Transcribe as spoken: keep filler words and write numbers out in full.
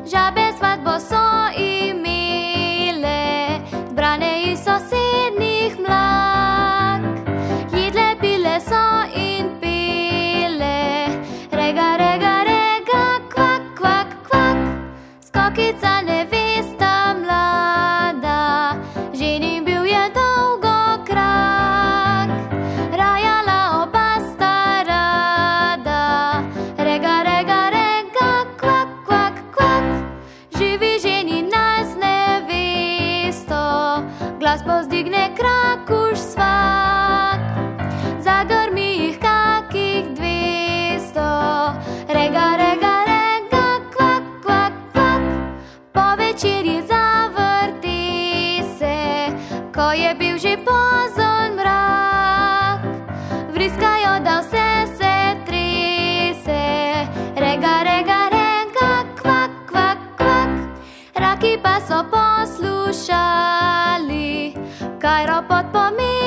Žabe svatbo so imele, zbrane iz sosednjih mlak. Jedle, pile so in pile, rega, rega, rega, kvak, kvak, kvak. Skokica nevesta mlada, ženin bil je dolgo krak. Rajala oba sta rada, rega, rega, rega, kvak, kvak, kvak. Živi ženina z nevesto, glas povzdigne krakuš svak. Zagrmi jih kakih dvesto, rega, rega, rega, kvak, kvak, kvak. Po večerji zavrti se, ko je bil že pozon mrak. Vriskajo, da vse se trese, rega, rega, rega, kvak, kvak, kvak. Raki pa so poslušali, kaj ropot pomeni.